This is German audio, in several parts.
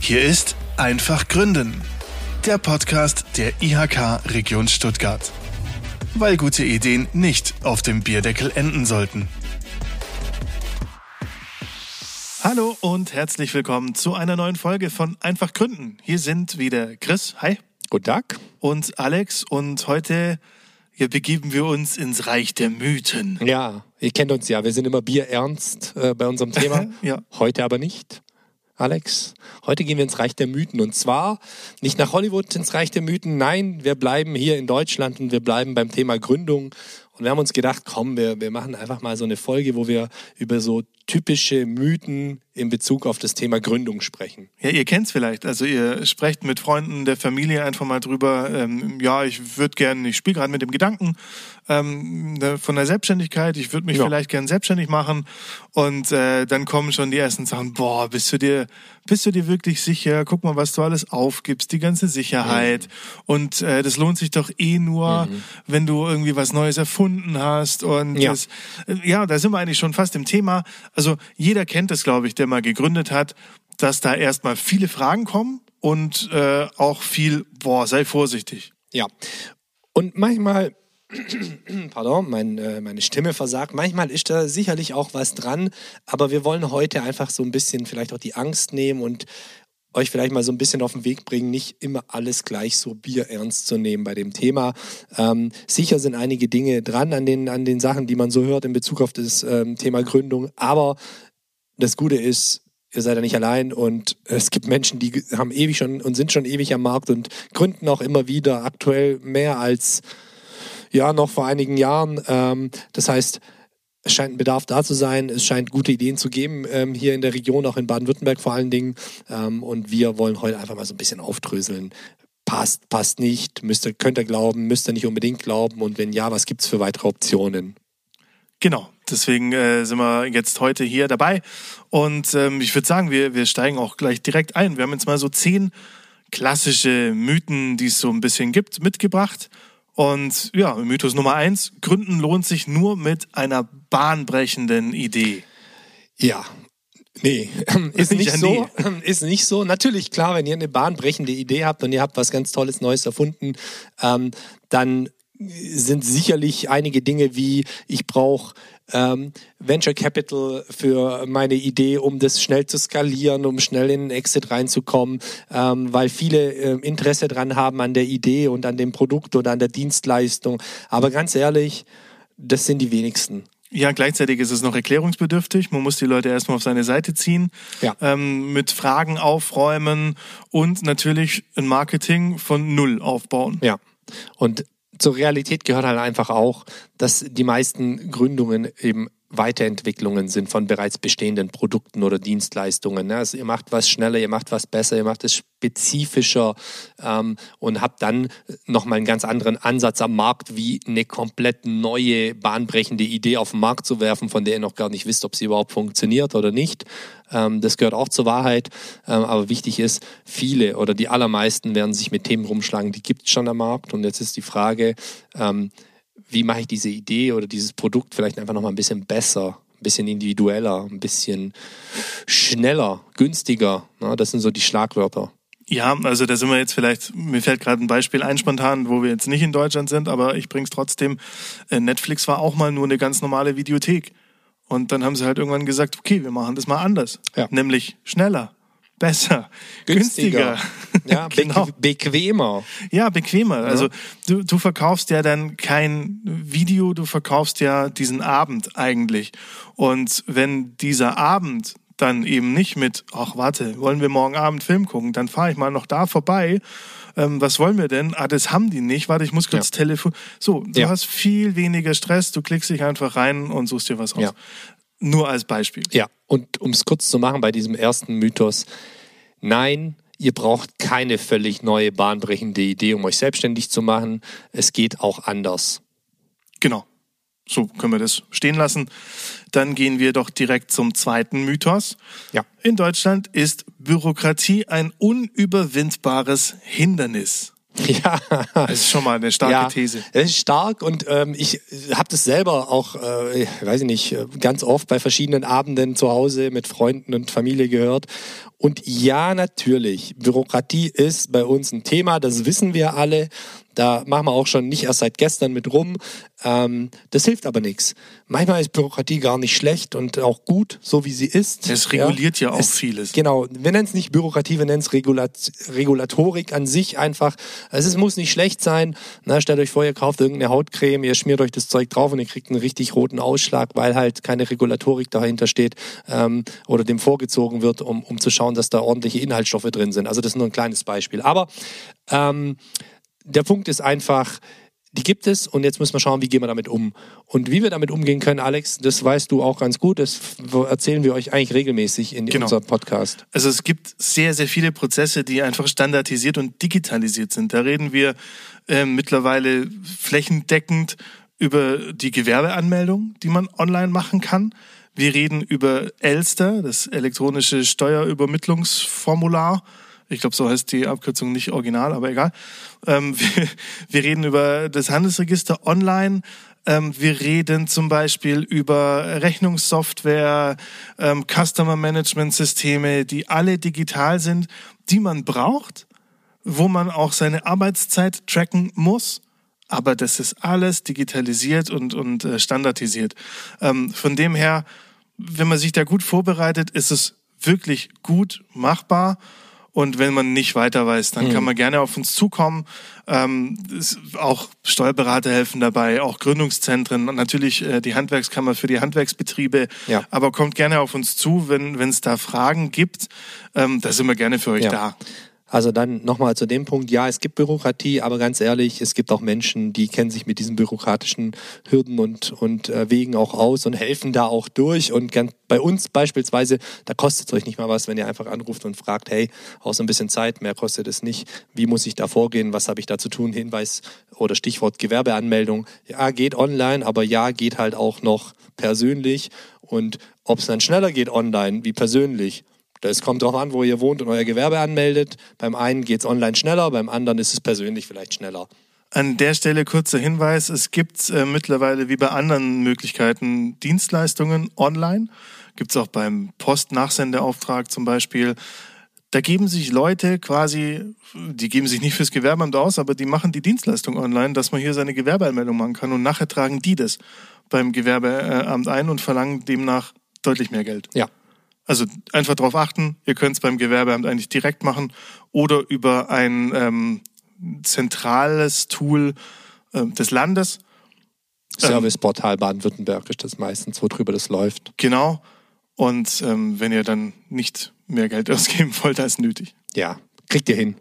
Hier ist Einfach Gründen, der Podcast der IHK Region Stuttgart. Weil gute Ideen nicht auf dem Bierdeckel enden sollten. Hallo und herzlich willkommen zu einer neuen Folge von Einfach Gründen. Hier sind wieder Chris, hi. Guten Tag. Und Alex, und heute begeben wir uns ins Reich der Mythen. Ja, ihr kennt uns ja, wir sind immer bierernst bei unserem Thema. Ja. Heute aber nicht, Alex. Heute gehen wir ins Reich der Mythen, und zwar nicht nach Hollywood ins Reich der Mythen, nein, wir bleiben hier in Deutschland und wir bleiben beim Thema Gründung. Und wir haben uns gedacht, komm, wir machen einfach mal so eine Folge, wo wir über so typische Mythen in Bezug auf das Thema Gründung sprechen. Ja, ihr kennt's vielleicht. Also ihr sprecht mit Freunden der Familie einfach mal drüber. Ich spiele gerade mit dem Gedanken von der Selbstständigkeit. Ich würde mich vielleicht gern selbstständig machen. Und dann kommen schon die ersten Sachen. Boah, bist du dir wirklich sicher? Guck mal, was du alles aufgibst, die ganze Sicherheit. Und das lohnt sich doch nur, wenn du irgendwie was Neues erfunden hast. Und da sind wir eigentlich schon fast im Thema. Also jeder kennt das, glaube ich, der mal gegründet hat, dass da erstmal viele Fragen kommen und auch viel, sei vorsichtig. Ja, und manchmal, meine Stimme versagt, manchmal ist da sicherlich auch was dran, aber wir wollen heute einfach so ein bisschen vielleicht auch die Angst nehmen und euch vielleicht mal so ein bisschen auf den Weg bringen, nicht immer alles gleich so bierernst zu nehmen bei dem Thema. Sicher sind einige Dinge dran an den Sachen, die man so hört in Bezug auf das Thema Gründung, aber das Gute ist, ihr seid ja nicht allein, und es gibt Menschen, die haben ewig schon und sind schon ewig am Markt und gründen auch immer wieder, aktuell mehr als noch vor einigen Jahren. Das heißt, es scheint ein Bedarf da zu sein, es scheint gute Ideen zu geben, hier in der Region, auch in Baden-Württemberg vor allen Dingen. Und wir wollen heute einfach mal so ein bisschen aufdröseln. Passt nicht, könnt ihr glauben, müsst ihr nicht unbedingt glauben, und wenn ja, was gibt's für weitere Optionen? Genau, deswegen sind wir jetzt heute hier dabei. Und ich würde sagen, wir steigen auch gleich direkt ein. Wir haben jetzt mal so 10 klassische Mythen, die es so ein bisschen gibt, mitgebracht. Und Mythos Nummer 1, Gründen lohnt sich nur mit einer bahnbrechenden Idee. Ja, nee, ist nicht so. Natürlich, klar, wenn ihr eine bahnbrechende Idee habt und ihr habt was ganz Tolles, Neues erfunden, dann sind sicherlich einige Dinge wie, ich brauche Venture Capital für meine Idee, um das schnell zu skalieren, um schnell in den Exit reinzukommen, weil viele Interesse dran haben an der Idee und an dem Produkt oder an der Dienstleistung. Aber ganz ehrlich, das sind die wenigsten. Ja, gleichzeitig ist es noch erklärungsbedürftig. Man muss die Leute erstmal auf seine Seite ziehen, mit Fragen aufräumen und natürlich ein Marketing von Null aufbauen. Ja, und zur Realität gehört halt einfach auch, dass die meisten Gründungen eben Weiterentwicklungen sind von bereits bestehenden Produkten oder Dienstleistungen. Also ihr macht was schneller, ihr macht was besser, ihr macht es spezifischer und habt dann nochmal einen ganz anderen Ansatz am Markt, wie eine komplett neue, bahnbrechende Idee auf den Markt zu werfen, von der ihr noch gar nicht wisst, ob sie überhaupt funktioniert oder nicht. Das gehört auch zur Wahrheit, aber wichtig ist, viele oder die allermeisten werden sich mit Themen rumschlagen, die gibt es schon am Markt, und jetzt ist die Frage, wie mache ich diese Idee oder dieses Produkt vielleicht einfach noch mal ein bisschen besser, ein bisschen individueller, ein bisschen schneller, günstiger. Das sind so die Schlagwörter. Ja, also da sind wir jetzt vielleicht, mir fällt gerade ein Beispiel ein spontan, wo wir jetzt nicht in Deutschland sind, aber ich bring's trotzdem. Netflix war auch mal nur eine ganz normale Videothek. Und dann haben sie halt irgendwann gesagt, okay, wir machen das mal anders. Ja. Nämlich schneller, besser, günstiger. Ja, genau. Bequemer. Ja, bequemer. Ja. Also du verkaufst ja dann kein Video, du verkaufst ja diesen Abend eigentlich. Und wenn dieser Abend dann eben nicht mit, wollen wir morgen Abend Film gucken, dann fahre ich mal noch da vorbei. Was wollen wir denn? Das haben die nicht. Warte, ich muss kurz telefonieren. So, du hast viel weniger Stress, du klickst dich einfach rein und suchst dir was raus. Ja. Nur als Beispiel. Ja, und um es kurz zu machen bei diesem ersten Mythos, nein, ihr braucht keine völlig neue, bahnbrechende Idee, um euch selbstständig zu machen. Es geht auch anders. Genau. So können wir das stehen lassen. Dann gehen wir doch direkt zum zweiten Mythos. Ja. In Deutschland ist Bürokratie ein unüberwindbares Hindernis. Ja, das ist schon mal eine starke These. Das ist stark, und ich habe das selber auch, ganz oft bei verschiedenen Abenden zu Hause mit Freunden und Familie gehört. Und ja, natürlich, Bürokratie ist bei uns ein Thema, das wissen wir alle. Da machen wir auch schon nicht erst seit gestern mit rum. Das hilft aber nichts. Manchmal ist Bürokratie gar nicht schlecht und auch gut, so wie sie ist. Es reguliert ja auch vieles. Genau, wir nennen es nicht Bürokratie, wir nennen es Regulatorik an sich einfach. Also es muss nicht schlecht sein. Na, stellt euch vor, ihr kauft irgendeine Hautcreme, ihr schmiert euch das Zeug drauf und ihr kriegt einen richtig roten Ausschlag, weil halt keine Regulatorik dahinter steht oder dem vorgezogen wird, um zu schauen, dass da ordentliche Inhaltsstoffe drin sind. Also das ist nur ein kleines Beispiel. Aber der Punkt ist einfach, die gibt es und jetzt müssen wir schauen, wie gehen wir damit um. Und wie wir damit umgehen können, Alex, das weißt du auch ganz gut, das erzählen wir euch eigentlich regelmäßig in unserem Podcast. Also es gibt sehr, sehr viele Prozesse, die einfach standardisiert und digitalisiert sind. Da reden wir mittlerweile flächendeckend über die Gewerbeanmeldung, die man online machen kann. Wir reden über Elster, das elektronische Steuerübermittlungsformular. Ich glaube, so heißt die Abkürzung nicht original, aber egal. Wir reden über das Handelsregister online. Wir reden zum Beispiel über Rechnungssoftware, Customer Management Systeme, die alle digital sind, die man braucht, wo man auch seine Arbeitszeit tracken muss. Aber das ist alles digitalisiert und standardisiert. Von dem her, wenn man sich da gut vorbereitet, ist es wirklich gut machbar. Und wenn man nicht weiter weiß, dann kann man gerne auf uns zukommen. Auch Steuerberater helfen dabei, auch Gründungszentren und natürlich die Handwerkskammer für die Handwerksbetriebe. Ja. Aber kommt gerne auf uns zu, wenn es da Fragen gibt. Da sind wir gerne für euch da. Also dann nochmal zu dem Punkt, ja, es gibt Bürokratie, aber ganz ehrlich, es gibt auch Menschen, die kennen sich mit diesen bürokratischen Hürden und Wegen auch aus und helfen da auch durch. Und bei uns beispielsweise, da kostet es euch nicht mal was, wenn ihr einfach anruft und fragt, hey, auch so ein bisschen Zeit, mehr kostet es nicht. Wie muss ich da vorgehen? Was habe ich da zu tun? Hinweis oder Stichwort Gewerbeanmeldung. Ja, geht online, aber ja, geht halt auch noch persönlich. Und ob es dann schneller geht online wie persönlich, das kommt drauf an, wo ihr wohnt und euer Gewerbe anmeldet. Beim einen geht es online schneller, beim anderen ist es persönlich vielleicht schneller. An der Stelle kurzer Hinweis, es gibt mittlerweile wie bei anderen Möglichkeiten Dienstleistungen online. Gibt es auch beim Postnachsendeauftrag zum Beispiel. Da geben sich Leute quasi, die geben sich nicht fürs Gewerbeamt aus, aber die machen die Dienstleistung online, dass man hier seine Gewerbeanmeldung machen kann und nachher tragen die das beim Gewerbeamt ein und verlangen demnach deutlich mehr Geld. Ja. Also einfach darauf achten, ihr könnt es beim Gewerbeamt eigentlich direkt machen oder über ein zentrales Tool des Landes. Serviceportal Baden-Württemberg ist das meistens, worüber das läuft. Genau. Und wenn ihr dann nicht mehr Geld ausgeben wollt als nötig. Ja, kriegt ihr hin.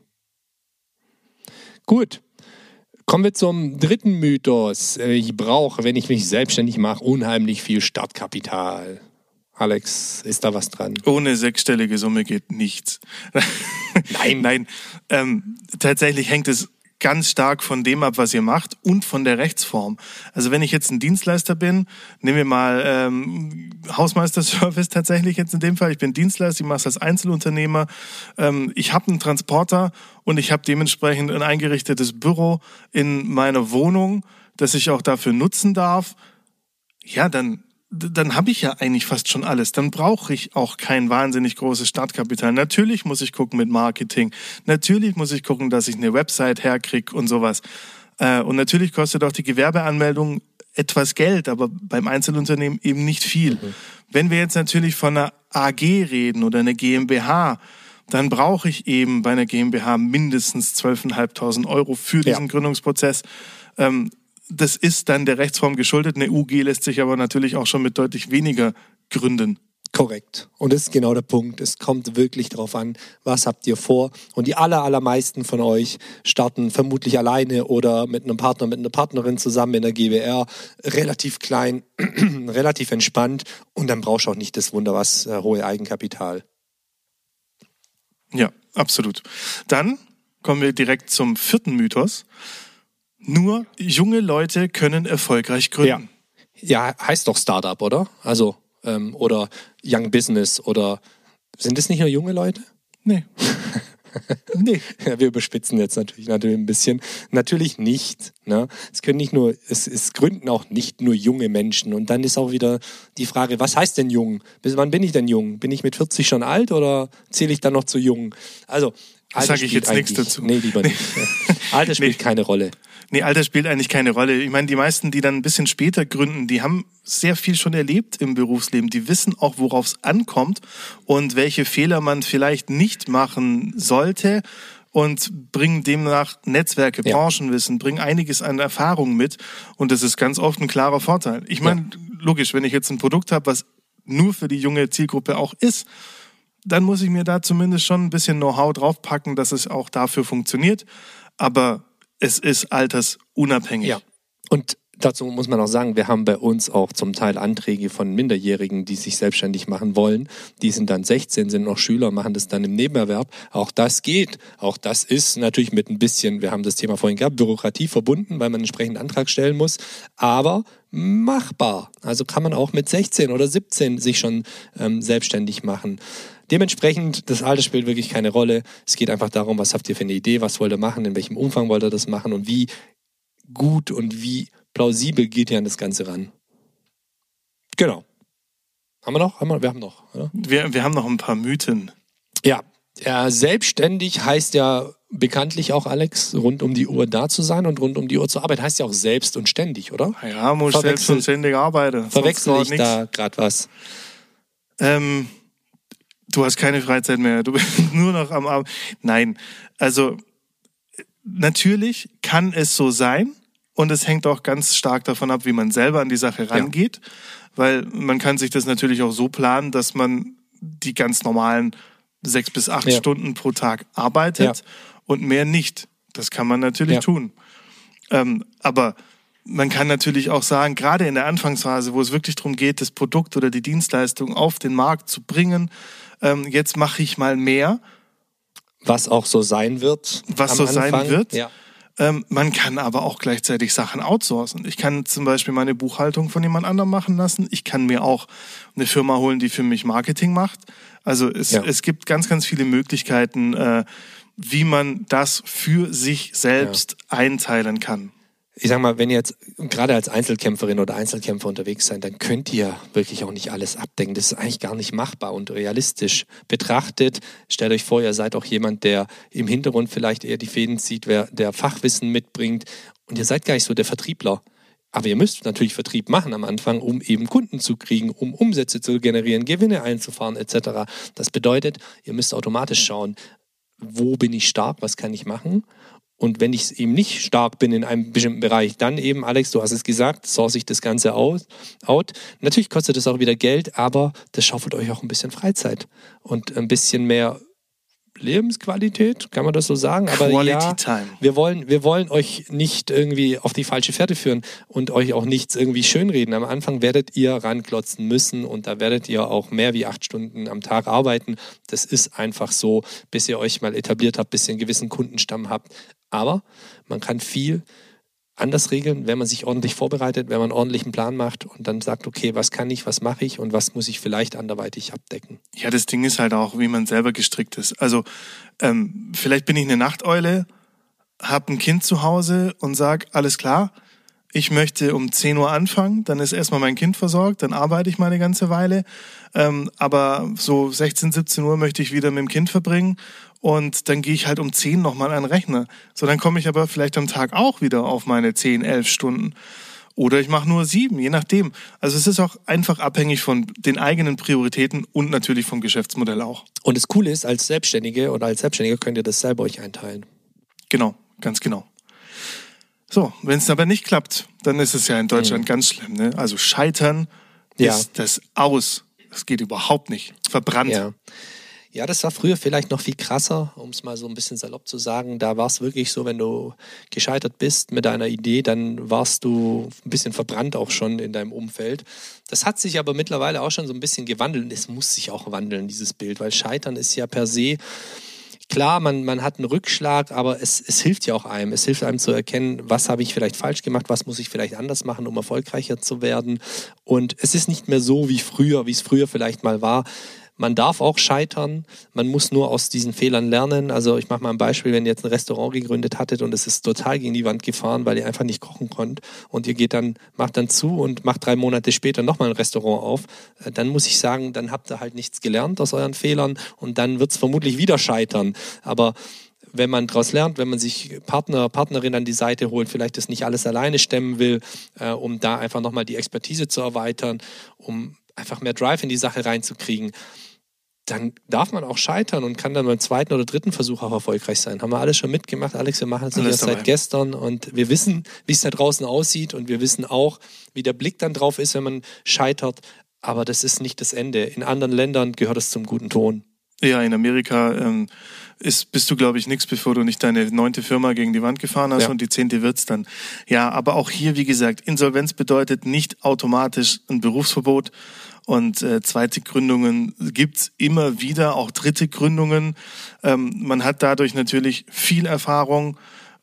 Gut. Kommen wir zum dritten Mythos. Ich brauche, wenn ich mich selbstständig mache, unheimlich viel Startkapital. Alex, ist da was dran? Ohne sechsstellige Summe geht nichts. Nein. Tatsächlich hängt es ganz stark von dem ab, was ihr macht und von der Rechtsform. Also wenn ich jetzt ein Dienstleister bin, nehmen wir mal Hausmeisterservice tatsächlich jetzt in dem Fall. Ich bin Dienstleister, ich mache es als Einzelunternehmer. Ich habe einen Transporter und ich habe dementsprechend ein eingerichtetes Büro in meiner Wohnung, das ich auch dafür nutzen darf. Ja, dann habe ich ja eigentlich fast schon alles. Dann brauche ich auch kein wahnsinnig großes Startkapital. Natürlich muss ich gucken mit Marketing. Natürlich muss ich gucken, dass ich eine Website herkriege und sowas. Und natürlich kostet auch die Gewerbeanmeldung etwas Geld, aber beim Einzelunternehmen eben nicht viel. Wenn wir jetzt natürlich von einer AG reden oder einer GmbH, dann brauche ich eben bei einer GmbH mindestens 12.500 € für diesen Gründungsprozess. Das ist dann der Rechtsform geschuldet. Eine UG lässt sich aber natürlich auch schon mit deutlich weniger gründen. Korrekt. Und das ist genau der Punkt. Es kommt wirklich darauf an, was habt ihr vor. Und die allermeisten von euch starten vermutlich alleine oder mit einem Partner, mit einer Partnerin zusammen in der GbR. Relativ klein, relativ entspannt. Und dann brauchst du auch nicht das hohe Eigenkapital. Ja, absolut. Dann kommen wir direkt zum vierten Mythos. Nur junge Leute können erfolgreich gründen. Ja, heißt doch Startup, oder? Also, oder Young Business oder sind das nicht nur junge Leute? Nee. Nee. Ja, wir überspitzen jetzt natürlich ein bisschen. Natürlich nicht. Ne? Es gründen auch nicht nur junge Menschen. Und dann ist auch wieder die Frage, was heißt denn jung? Bis wann bin ich denn jung? Bin ich mit 40 schon alt oder zähle ich dann noch zu jung? Also, da sage ich jetzt nichts dazu. Nee, lieber nicht. Alter spielt keine Rolle. Nee, Alter spielt eigentlich keine Rolle. Ich meine, die meisten, die dann ein bisschen später gründen, die haben sehr viel schon erlebt im Berufsleben. Die wissen auch, worauf es ankommt und welche Fehler man vielleicht nicht machen sollte und bringen demnach Netzwerke, Branchenwissen, bringen einiges an Erfahrung mit und das ist ganz oft ein klarer Vorteil. Ich meine, logisch, wenn ich jetzt ein Produkt habe, was nur für die junge Zielgruppe auch ist, dann muss ich mir da zumindest schon ein bisschen Know-how draufpacken, dass es auch dafür funktioniert. Aber es ist altersunabhängig. Ja. Und dazu muss man auch sagen, wir haben bei uns auch zum Teil Anträge von Minderjährigen, die sich selbstständig machen wollen. Die sind dann 16, sind noch Schüler, machen das dann im Nebenerwerb. Auch das geht. Auch das ist natürlich mit ein bisschen, wir haben das Thema vorhin gehabt, Bürokratie verbunden, weil man einen entsprechenden Antrag stellen muss. Aber machbar. Also kann man auch mit 16 oder 17 sich schon selbstständig machen. Dementsprechend, das Alter spielt wirklich keine Rolle. Es geht einfach darum, was habt ihr für eine Idee, was wollt ihr machen, in welchem Umfang wollt ihr das machen und wie gut und wie plausibel geht ihr an das Ganze ran. Genau. Haben wir noch? Wir haben noch, oder? Wir haben noch ein paar Mythen. Ja, selbstständig heißt ja bekanntlich auch, Alex, rund um die Uhr da zu sein und rund um die Uhr zu arbeiten. Heißt ja auch selbst und ständig, oder? Ja, muss selbst und ständig arbeiten. Verwechsel ich da gerade was? Du hast keine Freizeit mehr, du bist nur noch am Abend. Nein, also natürlich kann es so sein und es hängt auch ganz stark davon ab, wie man selber an die Sache rangeht, weil man kann sich das natürlich auch so planen, dass man die ganz normalen 6 bis 8 Stunden pro Tag arbeitet und mehr nicht. Das kann man natürlich tun. Aber man kann natürlich auch sagen, gerade in der Anfangsphase, wo es wirklich darum geht, das Produkt oder die Dienstleistung auf den Markt zu bringen, jetzt mache ich mal mehr. Was auch so sein wird. Was so sein wird. Ja. Man kann aber auch gleichzeitig Sachen outsourcen. Ich kann zum Beispiel meine Buchhaltung von jemand anderem machen lassen. Ich kann mir auch eine Firma holen, die für mich Marketing macht. Also es gibt ganz, ganz viele Möglichkeiten, wie man das für sich selbst einteilen kann. Ich sag mal, wenn ihr jetzt gerade als Einzelkämpferin oder Einzelkämpfer unterwegs seid, dann könnt ihr wirklich auch nicht alles abdecken. Das ist eigentlich gar nicht machbar und realistisch betrachtet. Stellt euch vor, ihr seid auch jemand, der im Hintergrund vielleicht eher die Fäden zieht, der Fachwissen mitbringt und ihr seid gar nicht so der Vertriebler. Aber ihr müsst natürlich Vertrieb machen am Anfang, um eben Kunden zu kriegen, um Umsätze zu generieren, Gewinne einzufahren etc. Das bedeutet, ihr müsst automatisch schauen, wo bin ich stark, was kann ich machen? Und wenn ich eben nicht stark bin in einem bestimmten Bereich, dann eben, Alex, du hast es gesagt, source ich das Ganze out. Natürlich kostet das auch wieder Geld, aber das schaufelt euch auch ein bisschen Freizeit und ein bisschen mehr Lebensqualität, kann man das so sagen? Aber Quality Time. Wir wollen euch nicht irgendwie auf die falsche Fährte führen und euch auch nichts irgendwie schönreden. Am Anfang werdet ihr ranklotzen müssen und da werdet ihr auch mehr wie 8 Stunden am Tag arbeiten. Das ist einfach so, bis ihr euch mal etabliert habt, bis ihr einen gewissen Kundenstamm habt. Aber man kann viel anders regeln, wenn man sich ordentlich vorbereitet, wenn man einen ordentlichen Plan macht und dann sagt, okay, was kann ich, was mache ich und was muss ich vielleicht anderweitig abdecken. Ja, das Ding ist halt auch, wie man selber gestrickt ist. Also vielleicht bin ich eine Nachteule, habe ein Kind zu Hause und sage, alles klar, ich möchte um 10 Uhr anfangen, dann ist erstmal mein Kind versorgt, dann arbeite ich mal eine ganze Weile, aber so 16, 17 Uhr möchte ich wieder mit dem Kind verbringen. Und dann gehe ich halt um 10 nochmal an den Rechner. So, dann komme ich aber vielleicht am Tag auch wieder auf meine 10, 11 Stunden. Oder ich mache nur 7, je nachdem. Also es ist auch einfach abhängig von den eigenen Prioritäten und natürlich vom Geschäftsmodell auch. Und das Coole ist, als Selbstständige oder als Selbstständiger könnt ihr das selber euch einteilen. Genau, ganz genau. So, wenn es aber nicht klappt, dann ist es ja in Deutschland ganz schlimm. Ne? Also scheitern ist das aus. Das geht überhaupt nicht. Verbrannt. Ja, das war früher vielleicht noch viel krasser, um es mal so ein bisschen salopp zu sagen. Da war es wirklich so, wenn du gescheitert bist mit deiner Idee, dann warst du ein bisschen verbrannt auch schon in deinem Umfeld. Das hat sich aber mittlerweile auch schon so ein bisschen gewandelt und es muss sich auch wandeln, dieses Bild, weil Scheitern ist ja per se, klar, man hat einen Rückschlag, aber es hilft ja auch einem. Es hilft einem zu erkennen, was habe ich vielleicht falsch gemacht, was muss ich vielleicht anders machen, um erfolgreicher zu werden. Und es ist nicht mehr so wie es früher vielleicht mal war. Man darf auch scheitern, man muss nur aus diesen Fehlern lernen. Also ich mache mal ein Beispiel, wenn ihr jetzt ein Restaurant gegründet hattet und es ist total gegen die Wand gefahren, weil ihr einfach nicht kochen konnt und ihr macht dann zu und macht 3 Monate später nochmal ein Restaurant auf, dann muss ich sagen, dann habt ihr halt nichts gelernt aus euren Fehlern und dann wird es vermutlich wieder scheitern. Aber wenn man daraus lernt, wenn man sich Partnerin an die Seite holt, vielleicht das nicht alles alleine stemmen will, um da einfach nochmal die Expertise zu erweitern, um einfach mehr Drive in die Sache reinzukriegen, dann darf man auch scheitern und kann dann beim 2. oder 3. Versuch auch erfolgreich sein. Haben wir alles schon mitgemacht, Alex, wir machen es nicht erst seit gestern und wir wissen, wie es da draußen aussieht und wir wissen auch, wie der Blick dann drauf ist, wenn man scheitert, aber das ist nicht das Ende. In anderen Ländern gehört es zum guten Ton. Ja, in Amerika bist du, glaube ich, nichts, bevor du nicht deine 9. Firma gegen die Wand gefahren hast und die 10. wird's dann. Ja, aber auch hier, wie gesagt, Insolvenz bedeutet nicht automatisch ein Berufsverbot. Und 2. Gründungen gibt's immer wieder, auch 3. Gründungen. Man hat dadurch natürlich viel Erfahrung,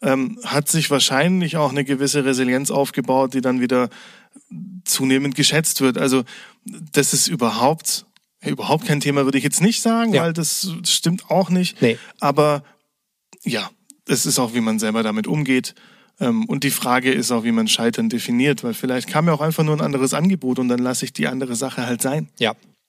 hat sich wahrscheinlich auch eine gewisse Resilienz aufgebaut, die dann wieder zunehmend geschätzt wird. Also das ist überhaupt kein Thema, würde ich jetzt nicht sagen, weil das stimmt auch nicht. Nee. Aber ja, es ist auch, wie man selber damit umgeht. Und die Frage ist auch, wie man Scheitern definiert, weil vielleicht kam ja auch einfach nur ein anderes Angebot und dann lasse ich die andere Sache halt sein. Ja.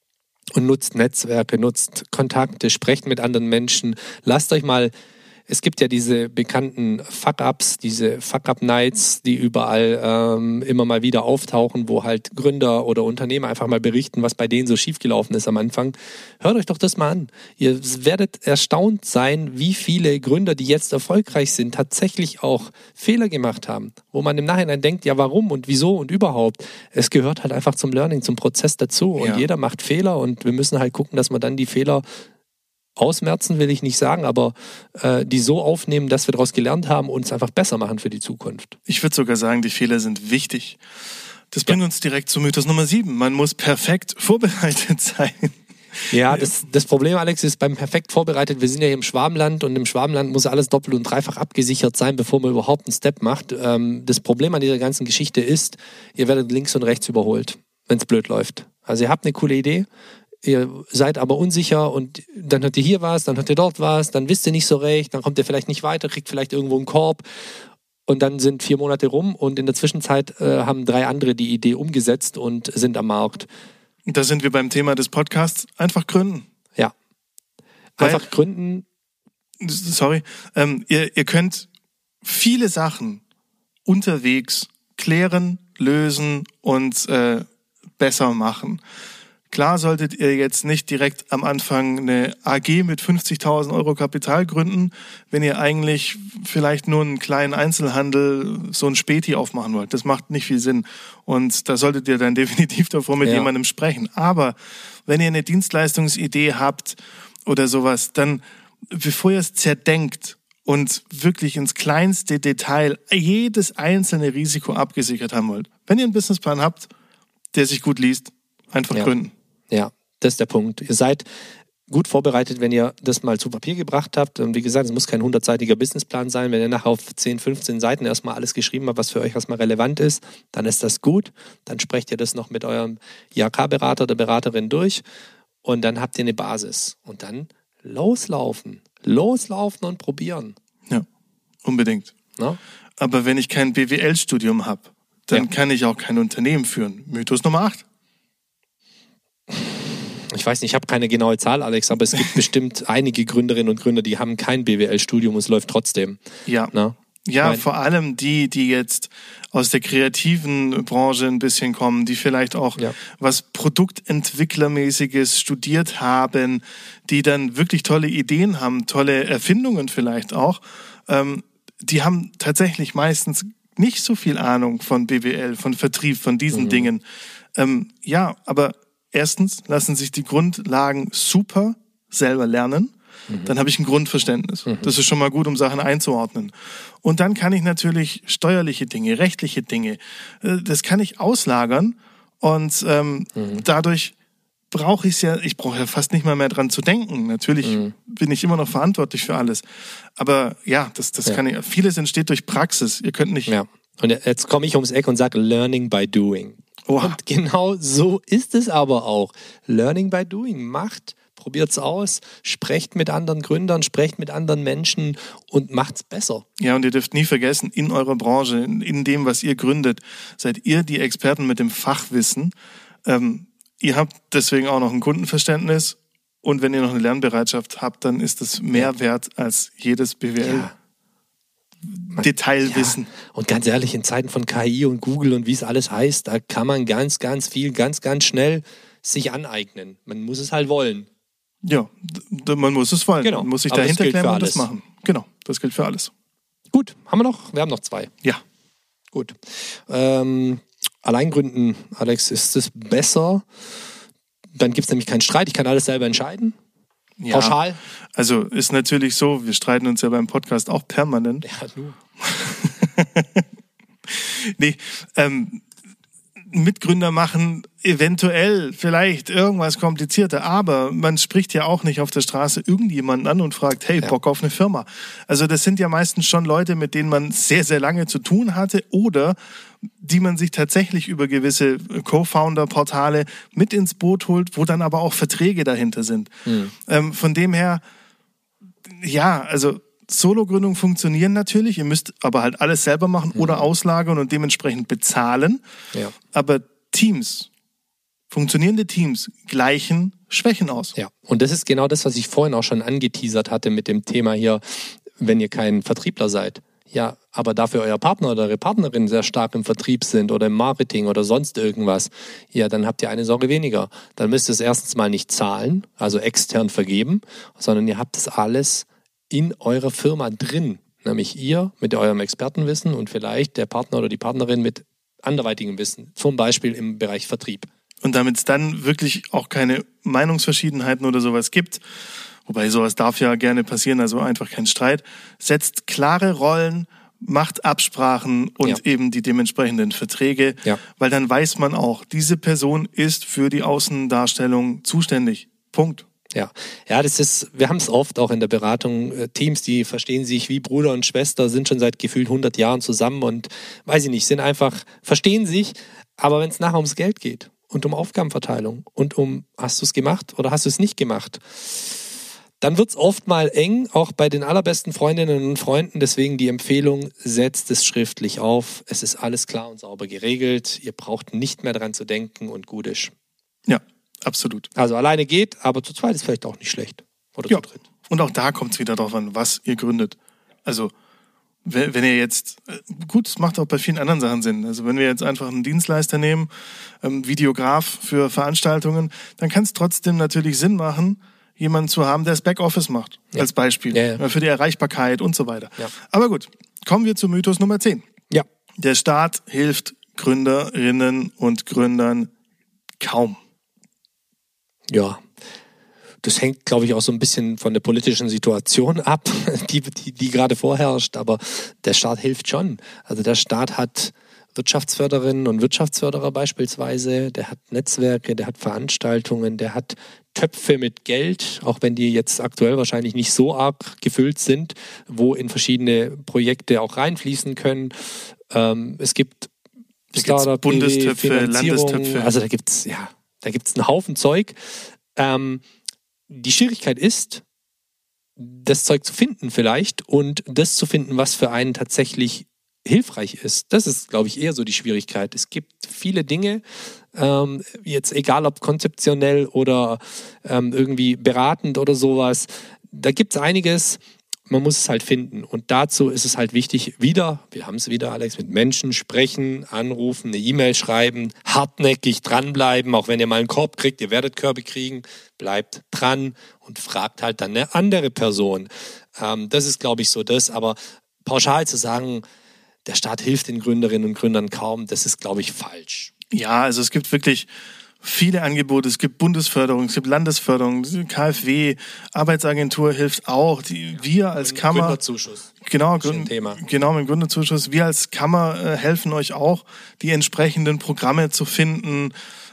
Und nutzt Netzwerke, nutzt Kontakte, sprecht mit anderen Menschen. Lasst euch mal, es gibt ja diese bekannten Fuck-Ups, diese Fuck-Up-Nights, die überall immer mal wieder auftauchen, wo halt Gründer oder Unternehmer einfach mal berichten, was bei denen so schiefgelaufen ist am Anfang. Hört euch doch das mal an. Ihr werdet erstaunt sein, wie viele Gründer, die jetzt erfolgreich sind, tatsächlich auch Fehler gemacht haben, wo man im Nachhinein denkt, ja warum und wieso und überhaupt. Es gehört halt einfach zum Learning, zum Prozess dazu und jeder macht Fehler und wir müssen halt gucken, dass man dann die Fehler ausmerzen will ich nicht sagen, aber die so aufnehmen, dass wir daraus gelernt haben und es einfach besser machen für die Zukunft. Ich würde sogar sagen, die Fehler sind wichtig. Das bringt uns direkt zu Mythos Nummer 7. Man muss perfekt vorbereitet sein. Ja, das Problem, Alex, ist beim perfekt vorbereitet, wir sind ja hier im Schwabenland und im Schwabenland muss alles doppelt und dreifach abgesichert sein, bevor man überhaupt einen Step macht. Das Problem an dieser ganzen Geschichte ist, ihr werdet links und rechts überholt, wenn es blöd läuft. Also ihr habt eine coole Idee, ihr seid aber unsicher und dann hört ihr hier was, dann hört ihr dort was, dann wisst ihr nicht so recht, dann kommt ihr vielleicht nicht weiter, kriegt vielleicht irgendwo einen Korb und dann sind 4 Monate rum und in der Zwischenzeit haben 3 andere die Idee umgesetzt und sind am Markt. Da sind wir beim Thema des Podcasts, einfach gründen. Ja, einfach gründen. Sorry, ihr könnt viele Sachen unterwegs klären, lösen und besser machen. Klar solltet ihr jetzt nicht direkt am Anfang eine AG mit 50.000 Euro Kapital gründen, wenn ihr eigentlich vielleicht nur einen kleinen Einzelhandel, so ein Späti aufmachen wollt. Das macht nicht viel Sinn. Und da solltet ihr dann definitiv davor mit jemandem sprechen. Aber wenn ihr eine Dienstleistungsidee habt oder sowas, dann, bevor ihr es zerdenkt und wirklich ins kleinste Detail jedes einzelne Risiko abgesichert haben wollt, wenn ihr einen Businessplan habt, der sich gut liest, einfach gründen. Ja, das ist der Punkt. Ihr seid gut vorbereitet, wenn ihr das mal zu Papier gebracht habt. Und wie gesagt, es muss kein 100-seitiger Businessplan sein. Wenn ihr nachher auf 10, 15 Seiten erstmal alles geschrieben habt, was für euch erstmal relevant ist, dann ist das gut. Dann sprecht ihr das noch mit eurem IHK-Berater oder Beraterin durch und dann habt ihr eine Basis. Und dann loslaufen und probieren. Ja, unbedingt. No? Aber wenn ich kein BWL-Studium habe, dann kann ich auch kein Unternehmen führen. Mythos Nummer 8. Ich weiß nicht, ich habe keine genaue Zahl, Alex, aber es gibt bestimmt einige Gründerinnen und Gründer, die haben kein BWL-Studium und es läuft trotzdem. Ja. Na? Ja, vor allem die jetzt aus der kreativen Branche ein bisschen kommen, die vielleicht auch was Produktentwicklermäßiges studiert haben, die dann wirklich tolle Ideen haben, tolle Erfindungen vielleicht auch. Die haben tatsächlich meistens nicht so viel Ahnung von BWL, von Vertrieb, von diesen Dingen. Aber erstens lassen sich die Grundlagen super selber lernen. Dann habe ich ein Grundverständnis. Das ist schon mal gut, um Sachen einzuordnen. Und dann kann ich natürlich steuerliche Dinge, rechtliche Dinge, das kann ich auslagern. Und dadurch brauche ich ja fast nicht mal mehr dran zu denken. Natürlich bin ich immer noch verantwortlich für alles. Aber ja, das kann ich. Vieles entsteht durch Praxis. Ihr könnt nicht. Ja. Und jetzt komme ich ums Eck und sage Learning by Doing. Oha. Und genau so ist es aber auch. Learning by doing. Probiert's aus, sprecht mit anderen Gründern, sprecht mit anderen Menschen und macht's besser. Ja, und ihr dürft nie vergessen, in eurer Branche, in dem, was ihr gründet, seid ihr die Experten mit dem Fachwissen. Ihr habt deswegen auch noch ein Kundenverständnis und wenn ihr noch eine Lernbereitschaft habt, dann ist es mehr wert als jedes BWL-Detailwissen. Ja. Und ganz ehrlich, in Zeiten von KI und Google und wie es alles heißt, da kann man ganz, ganz viel, ganz, ganz schnell sich aneignen. Man muss es halt wollen. Ja, man muss es wollen. Genau. Man muss sich Aber dahinter das gilt klemmen für und das alles. machen. Genau, das gilt für alles. Gut, haben wir noch? Wir haben noch 2. Ja. Gut. Alleingründen, Alex, ist es besser? Dann gibt es nämlich keinen Streit. Ich kann alles selber entscheiden. Ja. Pauschal. Also ist natürlich so, wir streiten uns ja beim Podcast auch permanent. Ja, nur. Nee, Mitgründer machen eventuell vielleicht irgendwas komplizierter, aber man spricht ja auch nicht auf der Straße irgendjemanden an und fragt, hey, Bock auf eine Firma. Also das sind ja meistens schon Leute, mit denen man sehr, sehr lange zu tun hatte oder die man sich tatsächlich über gewisse Co-Founder-Portale mit ins Boot holt, wo dann aber auch Verträge dahinter sind. Von dem her, ja, also Solo-Gründungen funktionieren natürlich, ihr müsst aber halt alles selber machen oder auslagern und dementsprechend bezahlen. Ja. Aber funktionierende Teams gleichen Schwächen aus. Ja, und das ist genau das, was ich vorhin auch schon angeteasert hatte mit dem Thema hier, wenn ihr kein Vertriebler seid. Ja, aber dafür euer Partner oder eure Partnerin sehr stark im Vertrieb sind oder im Marketing oder sonst irgendwas, ja, dann habt ihr eine Sorge weniger. Dann müsst ihr es erstens mal nicht zahlen, also extern vergeben, sondern ihr habt das alles in eurer Firma drin. Nämlich ihr mit eurem Expertenwissen und vielleicht der Partner oder die Partnerin mit anderweitigem Wissen, zum Beispiel im Bereich Vertrieb. Und damit es dann wirklich auch keine Meinungsverschiedenheiten oder sowas gibt, wobei sowas darf ja gerne passieren, also einfach kein Streit, setzt klare Rollen, macht Absprachen und eben die dementsprechenden Verträge, weil dann weiß man auch, diese Person ist für die Außendarstellung zuständig. Punkt. Ja, wir haben es oft auch in der Beratung, Teams, die verstehen sich wie Bruder und Schwester, sind schon seit gefühlt 100 Jahren zusammen und, weiß ich nicht, verstehen sich, aber wenn es nachher ums Geld geht und um Aufgabenverteilung und hast du es gemacht oder hast du es nicht gemacht, dann wird es oft mal eng, auch bei den allerbesten Freundinnen und Freunden, deswegen die Empfehlung, setzt es schriftlich auf, es ist alles klar und sauber geregelt, ihr braucht nicht mehr dran zu denken und gut ist. Ja. Absolut. Also alleine geht, aber zu zweit ist vielleicht auch nicht schlecht. Oder zu dritt. Und auch da kommt es wieder darauf an, was ihr gründet. Also wenn ihr jetzt, gut, es macht auch bei vielen anderen Sachen Sinn. Also wenn wir jetzt einfach einen Dienstleister nehmen, Videograf für Veranstaltungen, dann kann es trotzdem natürlich Sinn machen, jemanden zu haben, der das Backoffice macht, als Beispiel. Ja. Für die Erreichbarkeit und so weiter. Ja. Aber gut, kommen wir zu Mythos Nummer 10. Ja. Der Staat hilft Gründerinnen und Gründern kaum. Ja, das hängt, glaube ich, auch so ein bisschen von der politischen Situation ab, die gerade vorherrscht. Aber der Staat hilft schon. Also der Staat hat Wirtschaftsförderinnen und Wirtschaftsförderer beispielsweise. Der hat Netzwerke, der hat Veranstaltungen, der hat Töpfe mit Geld, auch wenn die jetzt aktuell wahrscheinlich nicht so arg gefüllt sind, wo in verschiedene Projekte auch reinfließen können. Es gibt Startup, Bundestöpfe, Landestöpfe. Also da gibt's einen Haufen Zeug. Die Schwierigkeit ist, das Zeug zu finden vielleicht und das zu finden, was für einen tatsächlich hilfreich ist. Das ist, glaube ich, eher so die Schwierigkeit. Es gibt viele Dinge, jetzt egal ob konzeptionell oder irgendwie beratend oder sowas, da gibt es einiges, man muss es halt finden. Und dazu ist es halt wichtig, wir haben es wieder, Alex, mit Menschen sprechen, anrufen, eine E-Mail schreiben, hartnäckig dranbleiben, auch wenn ihr mal einen Korb kriegt, ihr werdet Körbe kriegen, bleibt dran und fragt halt dann eine andere Person. Das ist, glaube ich, so das. Aber pauschal zu sagen, der Staat hilft den Gründerinnen und Gründern kaum, das ist, glaube ich, falsch. Ja, also es gibt wirklich viele Angebote, es gibt Bundesförderung, es gibt Landesförderung, KfW, Arbeitsagentur hilft auch, wir als Kammer... Gründerzuschuss. Genau, mit dem Gründerzuschuss. Wir als Kammer helfen euch auch, die entsprechenden Programme zu finden.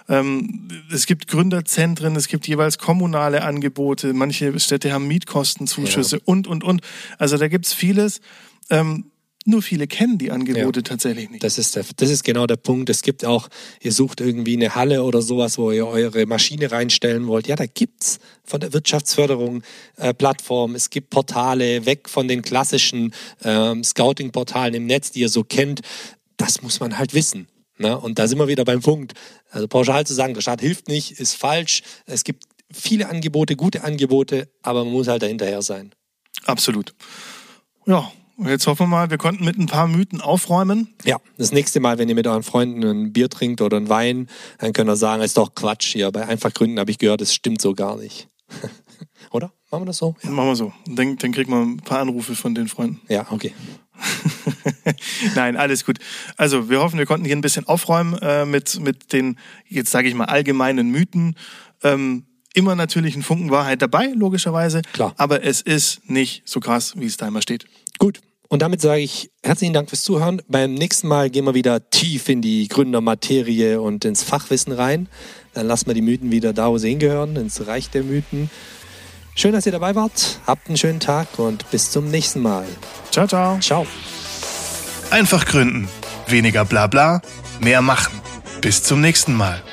Es gibt Gründerzentren, es gibt jeweils kommunale Angebote, manche Städte haben Mietkostenzuschüsse und. Also da gibt's vieles. Nur viele kennen die Angebote tatsächlich nicht. Das ist genau der Punkt. Es gibt auch, ihr sucht irgendwie eine Halle oder sowas, wo ihr eure Maschine reinstellen wollt. Ja, da gibt's von der Wirtschaftsförderung Plattformen. Es gibt Portale, weg von den klassischen Scouting-Portalen im Netz, die ihr so kennt. Das muss man halt wissen. Ne? Und da sind wir wieder beim Punkt. Also pauschal zu sagen, der Staat hilft nicht, ist falsch. Es gibt viele Angebote, gute Angebote, aber man muss halt dahinterher sein. Absolut. Ja. Und jetzt hoffen wir mal, wir konnten mit ein paar Mythen aufräumen. Ja, das nächste Mal, wenn ihr mit euren Freunden ein Bier trinkt oder einen Wein, dann könnt ihr sagen, ist doch Quatsch hier. Bei Einfachgründen habe ich gehört, das stimmt so gar nicht. Oder? Machen wir das so? Ja. Machen wir so. Dann kriegt man ein paar Anrufe von den Freunden. Ja, okay. Nein, alles gut. Also wir hoffen, wir konnten hier ein bisschen aufräumen mit den, jetzt sage ich mal, allgemeinen Mythen. Immer natürlich ein Funken Wahrheit dabei, logischerweise. Klar. Aber es ist nicht so krass, wie es da immer steht. Gut. Und damit sage ich herzlichen Dank fürs Zuhören. Beim nächsten Mal gehen wir wieder tief in die Gründermaterie und ins Fachwissen rein. Dann lassen wir die Mythen wieder da, wo sie hingehören, ins Reich der Mythen. Schön, dass ihr dabei wart. Habt einen schönen Tag und bis zum nächsten Mal. Ciao, ciao. Ciao. Einfach gründen. Weniger Blabla, mehr machen. Bis zum nächsten Mal.